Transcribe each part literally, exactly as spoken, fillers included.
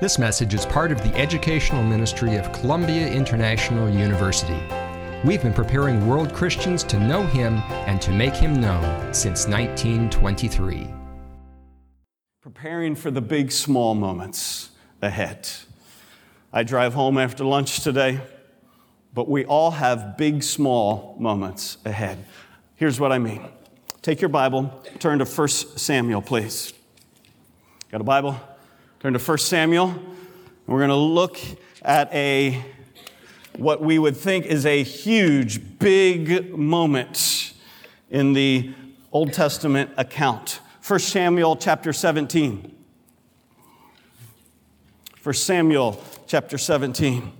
This message is part of the educational ministry of Columbia International University. We've been preparing world Christians to know Him and to make Him known since nineteen twenty-three. Preparing for the big, small moments ahead. I drive home after lunch today, but we all have big, small moments ahead. Here's what I mean. Take your Bible, turn to First Samuel, please. Got a Bible? Turn to First Samuel. We're going to look at a what we would think is a huge, big moment in the Old Testament account. First Samuel chapter seventeen. First Samuel chapter seventeen.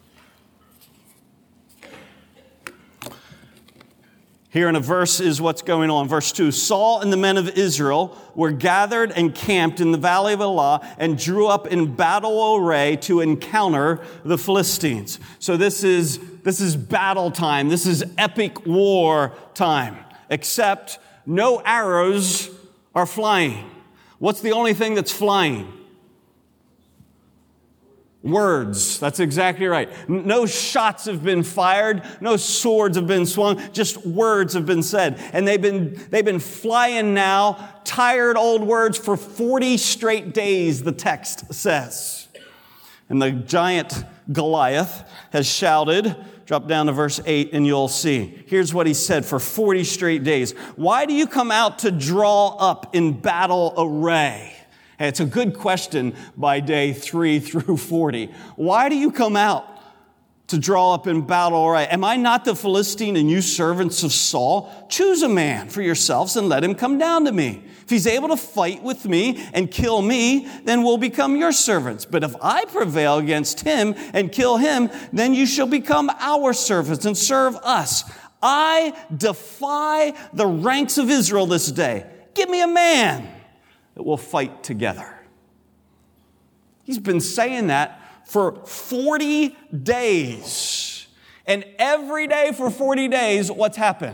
Here in a verse is what's going on. Verse two, Saul and the men of Israel were gathered and camped in the valley of Elah and drew up in battle array to encounter the Philistines. So this is, this is battle time. This is epic war time. Except no arrows are flying. What's the only thing that's flying? Words. That's exactly right. No shots have been fired. No swords have been swung. Just words have been said. And they've been, they've been flying now, tired old words for forty straight days, the text says. And the giant Goliath has shouted. Drop down to verse eight and you'll see. Here's what he said for forty straight days. Why do you come out to draw up in battle array? And it's a good question by day three through forty. Why do you come out to draw up in battle array? Am I not the Philistine and you servants of Saul? Choose a man for yourselves and let him come down to me. If he's able to fight with me and kill me, then we'll become your servants. But if I prevail against him and kill him, then you shall become our servants and serve us. I defy the ranks of Israel this day. Give me a man that will fight together. He's been saying that for forty days. And every day for forty days, what's happened?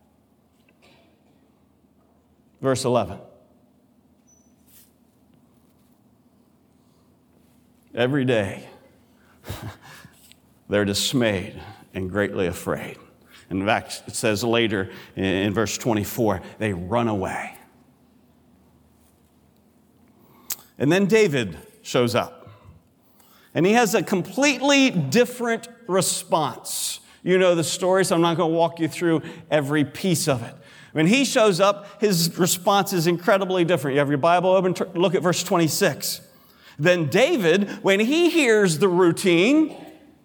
Verse eleven. Every day, they're dismayed and greatly afraid. In fact, it says later in verse twenty-four, they run away. And then David shows up. And he has a completely different response. You know the story, so I'm not going to walk you through every piece of it. When he shows up, his response is incredibly different. You have your Bible open, look at verse twenty-six. Then David, when he hears the routine,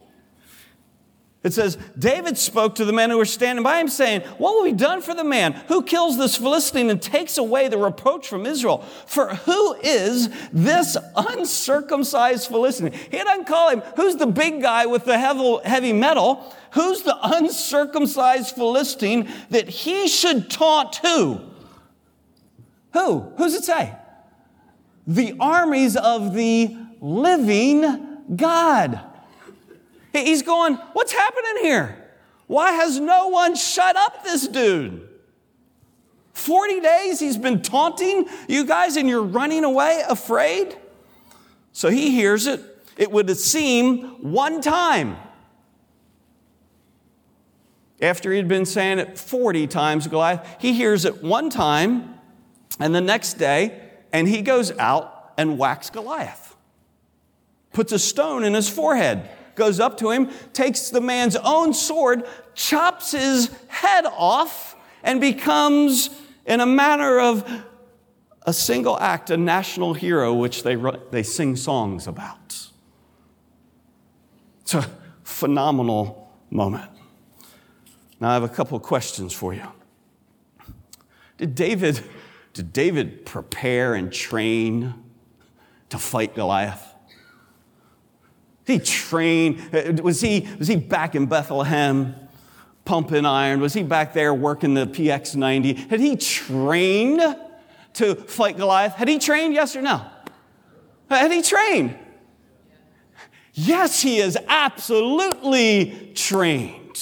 it says, David spoke to the men who were standing by him, saying, what will be done for the man who kills this Philistine and takes away the reproach from Israel? For who is this uncircumcised Philistine? He doesn't call him, who's the big guy with the heavy metal? Who's the uncircumcised Philistine that he should taunt who? Who? Who's it say? The armies of the living God. He's going, what's happening here? Why has no one shut up this dude? forty days he's been taunting you guys and you're running away afraid? So he hears it. It would seem one time. After he'd been saying it forty times, Goliath, he hears it one time and the next day, and he goes out and whacks Goliath. Puts a stone in his forehead. Goes up to him, takes the man's own sword, chops his head off, and becomes, in a manner of a single act, a national hero, which they, they sing songs about. It's a phenomenal moment. Now I have a couple of questions for you. Did David, did David prepare and train to fight Goliath? He trained, was he, was he back in Bethlehem pumping iron? Was he back there working the P X ninety? Had he trained to fight Goliath? Had he trained, yes or no? Had he trained? Yes, he is absolutely trained.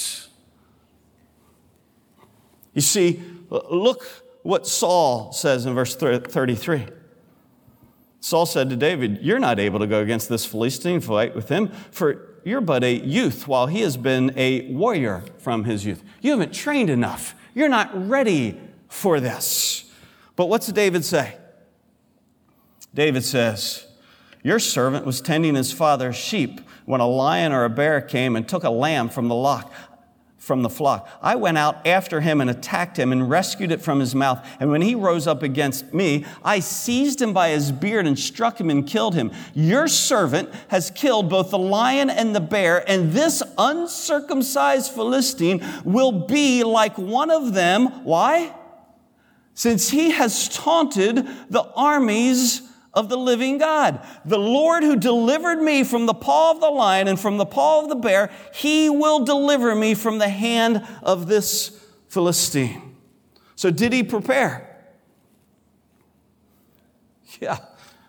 You see, look what Saul says in verse thirty-three. Saul said to David, "You're not able to go against this Philistine, fight with him, for you're but a youth, while he has been a warrior from his youth. You haven't trained enough. You're not ready for this." But what's David say? David says, "Your servant was tending his father's sheep when a lion or a bear came and took a lamb from the lock, from the flock. I went out after him and attacked him and rescued it from his mouth. And when he rose up against me, I seized him by his beard and struck him and killed him. Your servant has killed both the lion and the bear, and this uncircumcised Philistine will be like one of them." Why? "Since he has taunted the armies of the living God. The Lord who delivered me from the paw of the lion and from the paw of the bear, he will deliver me from the hand of this Philistine." So did he prepare? Yeah.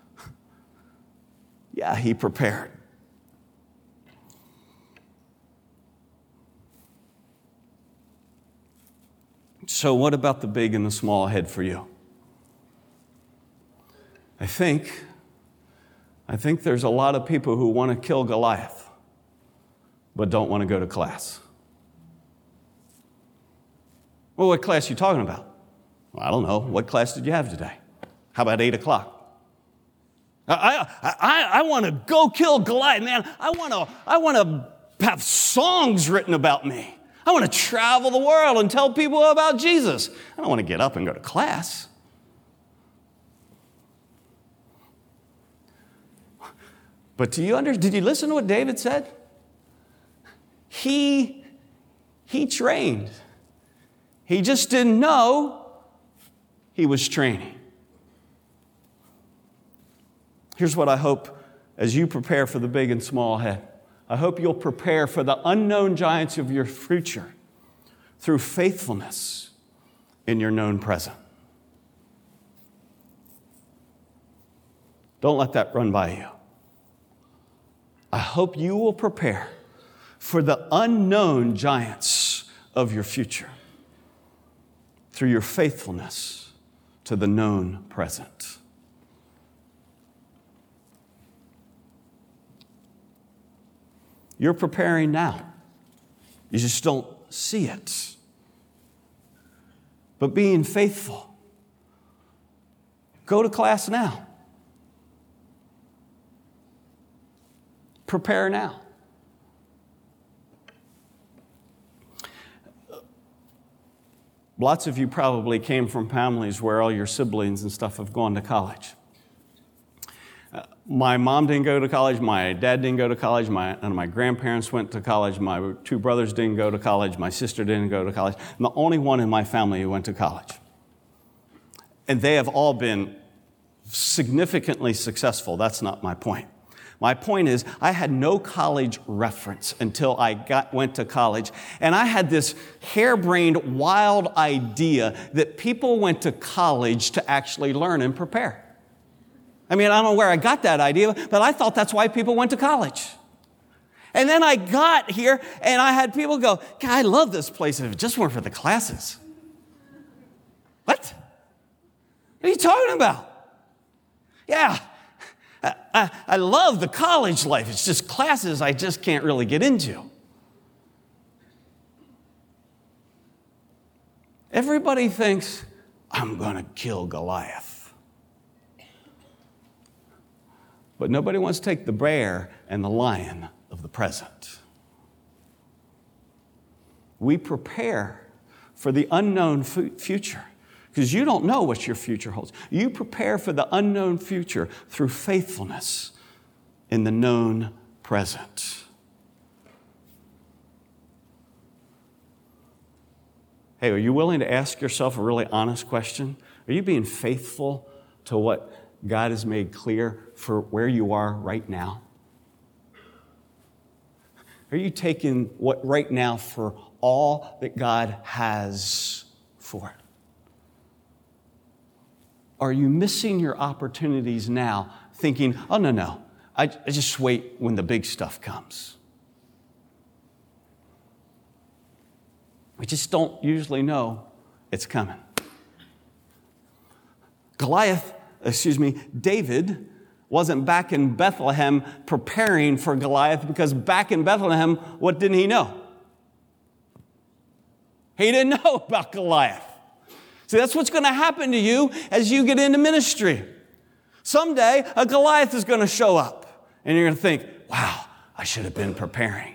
Yeah, he prepared. So what about the big and the small ahead for you? I think, I think there's a lot of people who want to kill Goliath, but don't want to go to class. Well, what class are you talking about? Well, I don't know. What class did you have today? How about eight o'clock? I, I, I, I want to go kill Goliath, man. I want to, I want to have songs written about me. I want to travel the world and tell people about Jesus. I don't want to get up and go to class. But do you under, did you listen to what David said? He, he trained. He just didn't know he was training. Here's what I hope as you prepare for the big and small ahead. I hope you'll prepare for the unknown giants of your future through faithfulness in your known present. Don't let that run by you. I hope you will prepare for the unknown giants of your future through your faithfulness to the known present. You're preparing now. You just don't see it. But being faithful, go to class now. Prepare now. Lots of you probably came from families where all your siblings and stuff have gone to college. Uh, my mom didn't go to college. My dad didn't go to college. My, none of my grandparents went to college. My two brothers didn't go to college. My sister didn't go to college. I'm the only one in my family who went to college. And they have all been significantly successful. That's not my point. My point is, I had no college reference until I got, went to college, and I had this harebrained, wild idea that people went to college to actually learn and prepare. I mean, I don't know where I got that idea, but I thought that's why people went to college. And then I got here, and I had people go, "God, I love this place if it just weren't for the classes." What? What are you talking about? Yeah. I, I, I love the college life. It's just classes I just can't really get into. Everybody thinks, I'm going to kill Goliath. But nobody wants to take the bear and the lion of the present. We prepare for the unknown future. Because you don't know what your future holds. You prepare for the unknown future through faithfulness in the known present. Hey, are you willing to ask yourself a really honest question? Are you being faithful to what God has made clear for where you are right now? Are you taking what right now for all that God has for it? Are you missing your opportunities now thinking, oh, no, no, I, I just wait when the big stuff comes? We just don't usually know it's coming. Goliath, excuse me, David wasn't back in Bethlehem preparing for Goliath, because back in Bethlehem, what didn't he know? He didn't know about Goliath. See, that's what's going to happen to you as you get into ministry. Someday, a Goliath is going to show up, and you're going to think, wow, I should have been preparing.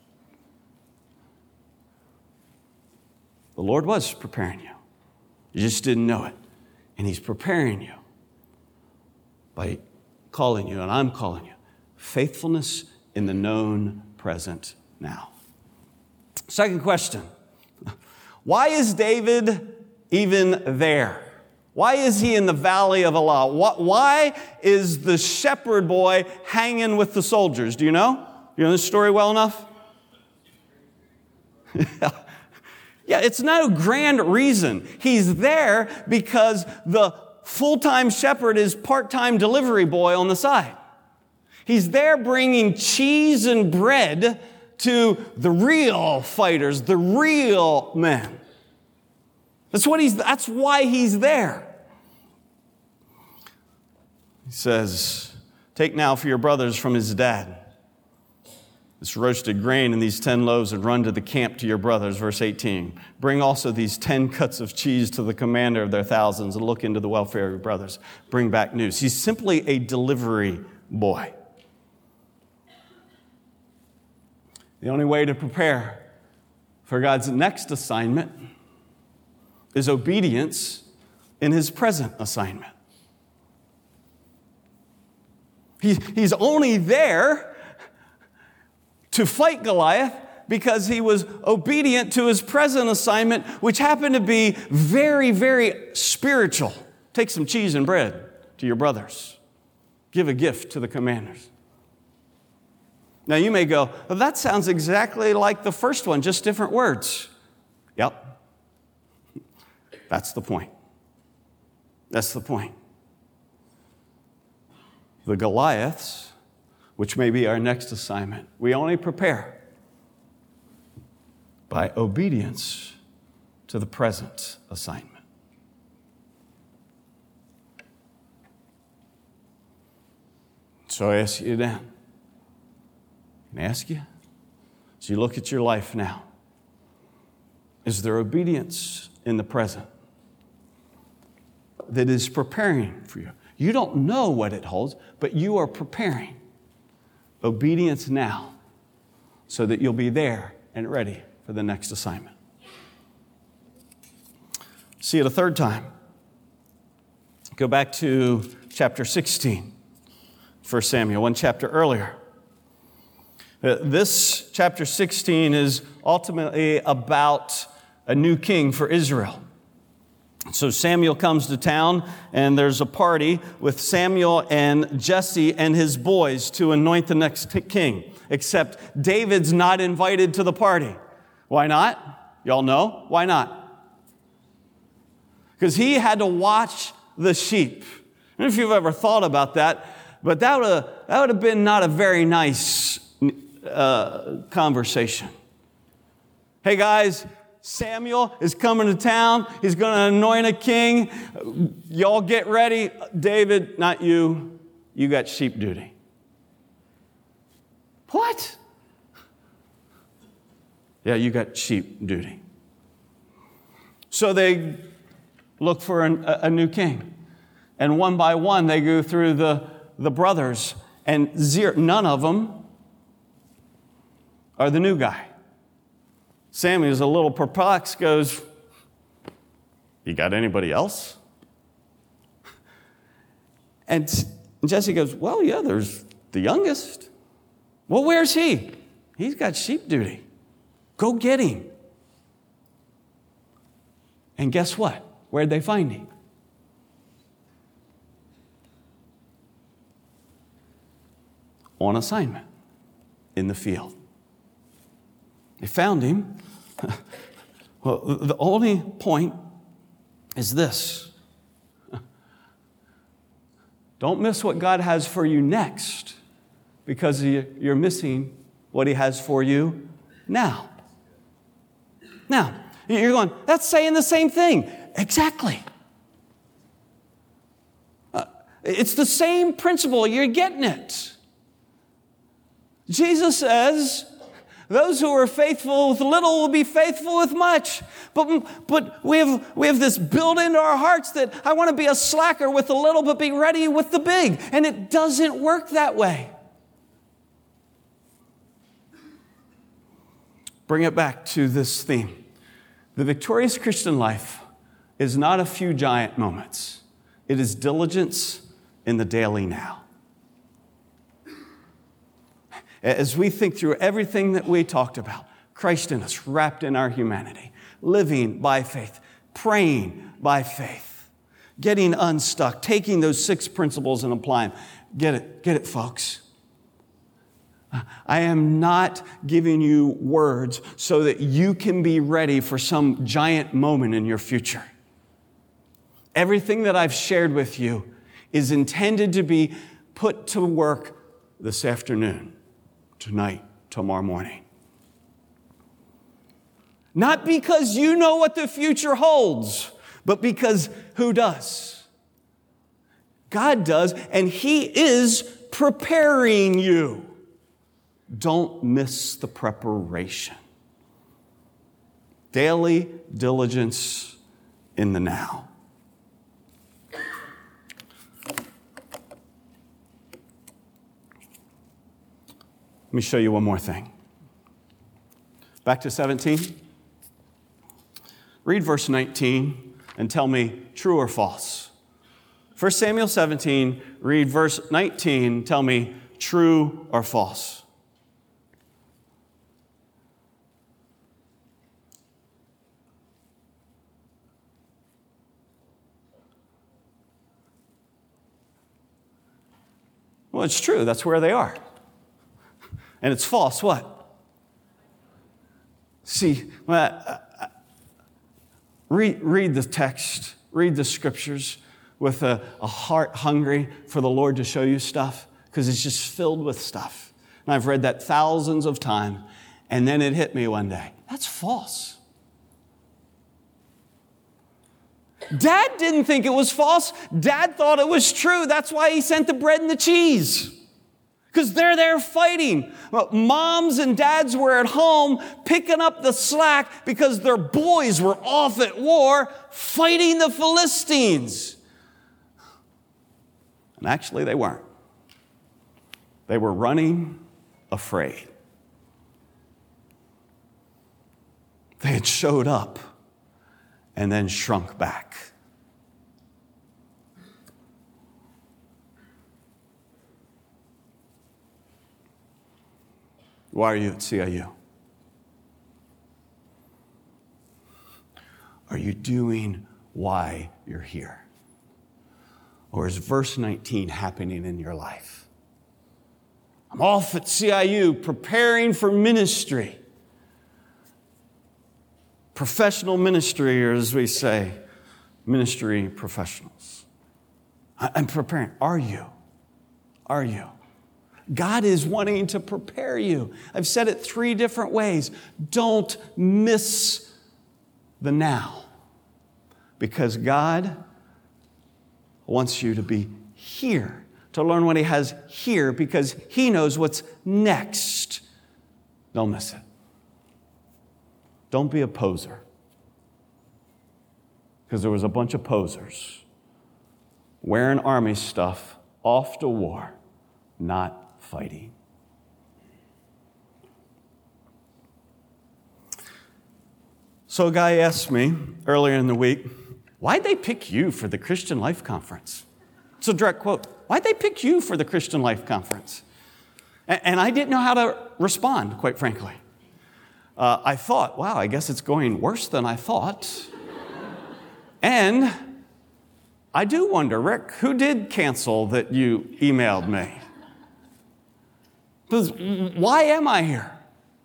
The Lord was preparing you. You just didn't know it. And He's preparing you by calling you, and I'm calling you. Faithfulness in the known present now. Second question. Why is David even there? Why is he in the valley of Elah? Why is the shepherd boy hanging with the soldiers? Do you know? You know this story well enough? Yeah, it's no grand reason. He's there because the full-time shepherd is part-time delivery boy on the side. He's there bringing cheese and bread to the real fighters, the real men. That's what he's, that's why he's there. He says, take now for your brothers from his dad this roasted grain and these ten loaves, and run to the camp to your brothers. Verse eighteen. Bring also these ten cuts of cheese to the commander of their thousands, and look into the welfare of your brothers. Bring back news. He's simply a delivery boy. The only way to prepare for God's next assignment is obedience in his present assignment. He, he's only there to fight Goliath because he was obedient to his present assignment, which happened to be very, very spiritual. Take some cheese and bread to your brothers. Give a gift to the commanders. Now you may go, well, that sounds exactly like the first one, just different words. Yep. That's the point. That's the point. The Goliaths, which may be our next assignment, we only prepare by obedience to the present assignment. So I ask you then, and ask you, as you look at your life now, is there obedience in the present that is preparing for you? You don't know what it holds, but you are preparing. Obedience now, so that you'll be there and ready for the next assignment. See it a third time. Go back to chapter sixteen, First Samuel, one chapter earlier. Uh, this chapter sixteen is ultimately about a new king for Israel. So Samuel comes to town, and there's a party with Samuel and Jesse and his boys to anoint the next king. Except David's not invited to the party. Why not? Y'all know? Why not? Because he had to watch the sheep. I don't know if you've ever thought about that, but that would have, that would have been not a very nice uh, conversation. Hey guys, Samuel is coming to town. He's going to anoint a king. Y'all get ready. David, not you. You got sheep duty. What? Yeah, you got sheep duty. So they look for an, a, a new king. And one by one, they go through the, the brothers. And zero, none of them are the new guy. Samuel's a little perplexed, goes, you got anybody else? And Jesse goes, well, yeah, there's the youngest. Well, where's he? He's got sheep duty. Go get him. And guess what? Where'd they find him? On assignment in the field. They found him. Well, the only point is this. Don't miss what God has for you next, because you're missing what he has for you now. Now, you're going, that's saying the same thing. Exactly. Uh, It's the same principle. You're getting it. Jesus says, those who are faithful with little will be faithful with much. But, but we have, we have this built into our hearts that I want to be a slacker with the little, but be ready with the big. And it doesn't work that way. Bring it back to this theme. The victorious Christian life is not a few giant moments. It is diligence in the daily now. As we think through everything that we talked about, Christ in us, wrapped in our humanity, living by faith, praying by faith, getting unstuck, taking those six principles and applying them. Get it, get it, folks. I am not giving you words so that you can be ready for some giant moment in your future. Everything that I've shared with you is intended to be put to work this afternoon, tonight, tomorrow morning. Not because you know what the future holds, but because who does? God does, and He is preparing you. Don't miss the preparation. Daily diligence in the now. Let me show you one more thing. Back to seventeen. Read verse nineteen and tell me true or false. First Samuel seventeen, read verse nineteen, tell me true or false. Well, it's true. That's where they are. And it's false, what? See, uh, read, read the text, read the scriptures with a, a heart hungry for the Lord to show you stuff, because it's just filled with stuff. And I've read that thousands of times, and then it hit me one day. That's false. Dad didn't think it was false. Dad thought it was true. That's why he sent the bread and the cheese. Because they're there fighting. Well, moms and dads were at home picking up the slack because their boys were off at war fighting the Philistines. And actually they weren't. They were running afraid. They had showed up and then shrunk back. Why are you at C I U? Are you doing why you're here? Or is verse nineteen happening in your life? I'm off at C I U preparing for ministry. Professional ministry, or as we say, ministry professionals. I'm preparing. Are you? Are you? God is wanting to prepare you. I've said it three different ways. Don't miss the now, because God wants you to be here, to learn what He has here, because He knows what's next. Don't miss it. Don't be a poser, because there was a bunch of posers wearing army stuff off to war, not fighting. So a guy asked me earlier in the week, why'd they pick you for the Christian Life Conference? It's a direct quote. Why'd they pick you for the Christian Life Conference? And I didn't know how to respond, quite frankly. Uh, I thought, wow, I guess it's going worse than I thought. And I do wonder, Rick, who did cancel that you emailed me? Because why am I here?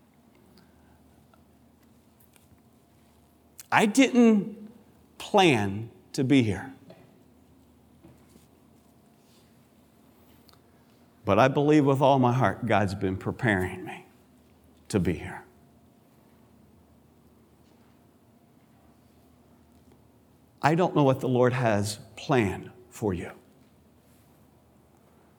I didn't plan to be here. But I believe with all my heart God's been preparing me to be here. I don't know what the Lord has planned for you.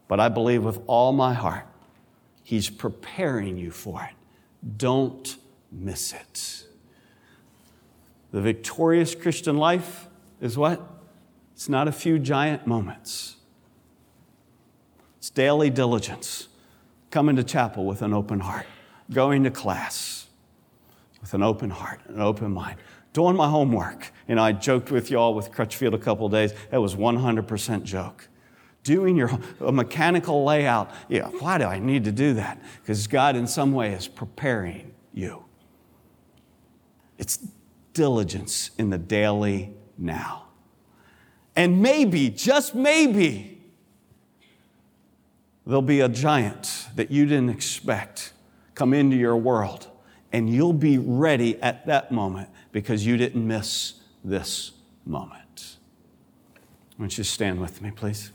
But I believe with all my heart, He's preparing you for it. Don't miss it. The victorious Christian life is what? It's not a few giant moments. It's daily diligence. Coming to chapel with an open heart. Going to class with an open heart, an open mind. Doing my homework. You know, I joked with y'all with Crutchfield a couple of days. That was one hundred percent joke. Doing your a mechanical layout. Yeah, why do I need to do that? Because God in some way is preparing you. It's diligence in the daily now. And maybe, just maybe, there'll be a giant that you didn't expect come into your world, and you'll be ready at that moment because you didn't miss this moment. Won't you stand with me, please?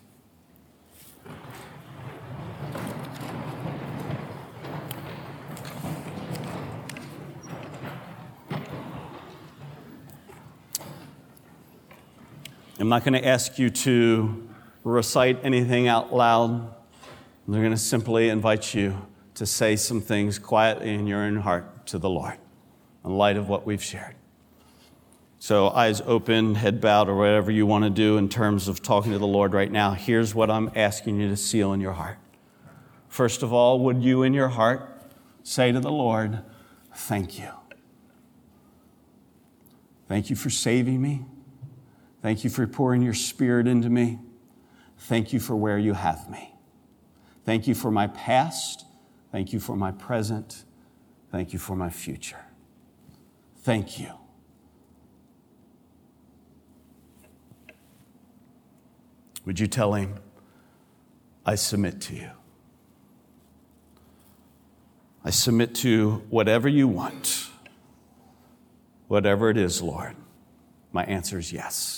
I'm not going to ask you to recite anything out loud. I'm going to simply invite you to say some things quietly in your own heart to the Lord in light of what we've shared. So eyes open, head bowed, or whatever you want to do in terms of talking to the Lord right now. Here's what I'm asking you to seal in your heart. First of all, would you in your heart say to the Lord, thank you. Thank you for saving me. Thank you for pouring your Spirit into me. Thank you for where you have me. Thank you for my past. Thank you for my present. Thank you for my future. Thank you. Would you tell Him, I submit to you. I submit to whatever you want. Whatever it is, Lord. My answer is yes.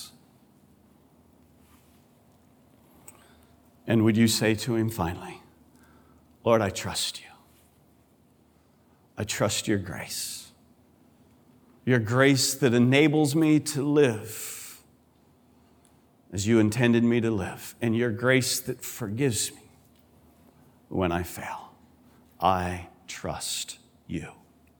And would you say to Him finally, Lord, I trust you. I trust your grace. Your grace that enables me to live as you intended me to live. And your grace that forgives me when I fail. I trust you.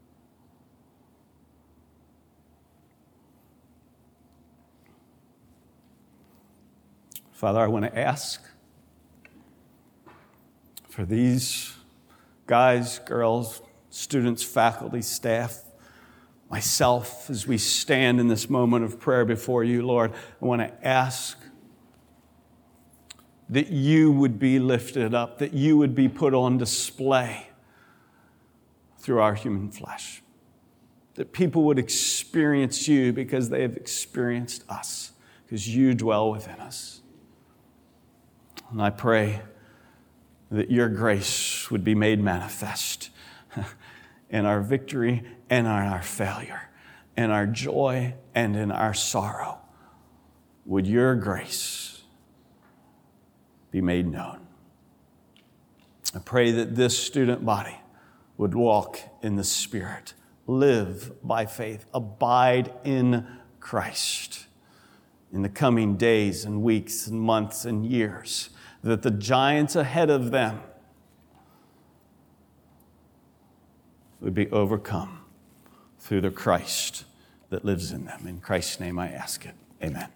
Father, I want to ask for these guys, girls, students, faculty, staff, myself, as we stand in this moment of prayer before you, Lord, I want to ask that you would be lifted up, that you would be put on display through our human flesh, that people would experience you because they have experienced us, because you dwell within us. And I pray that your grace would be made manifest in our victory and in our failure, in our joy and in our sorrow. Would your grace be made known? I pray that this student body would walk in the Spirit, live by faith, abide in Christ in the coming days and weeks and months and years, that the giants ahead of them would be overcome through the Christ that lives in them. In Christ's name I ask it. Amen.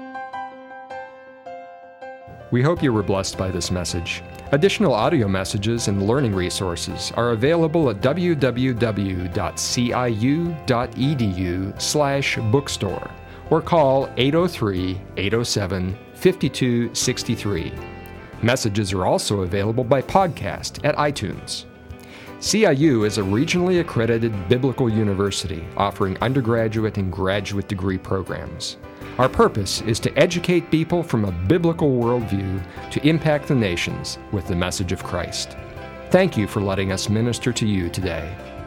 We hope you were blessed by this message. Additional audio messages and learning resources are available at w w w dot c i u dot e d u slash bookstore or call eight oh three, eight oh seven, five two six three. Messages are also available by podcast at iTunes. C I U is a regionally accredited biblical university offering undergraduate and graduate degree programs. Our purpose is to educate people from a biblical worldview to impact the nations with the message of Christ. Thank you for letting us minister to you today.